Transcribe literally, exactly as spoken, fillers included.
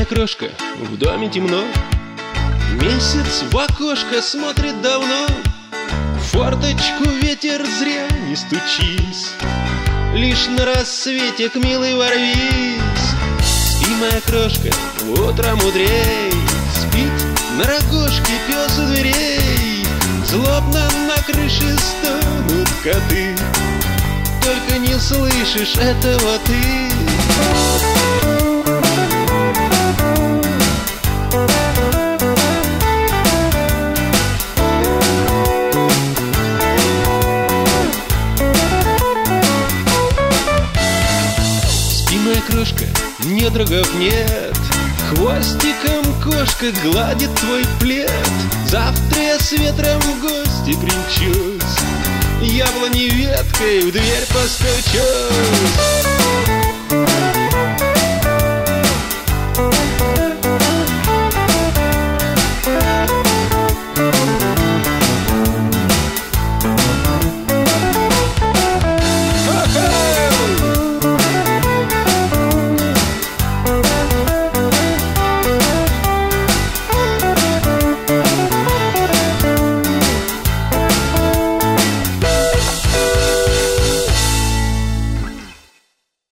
крошка, в доме темно. Месяц в окошко смотрит давно. В форточку ветер зря не стучись. Лишь на рассвете к милой ворвись. Спи, моя крошка, утро мудрей. Спит на рогожке пес у дверей. Злобно на крыше стонут коты. Только не слышишь этого ты. Спи, крошка, недругов нет. Хвостиком кошка гладит твой плед. Завтра я с ветром в гости примчусь. Яблони веткой в дверь постучусь.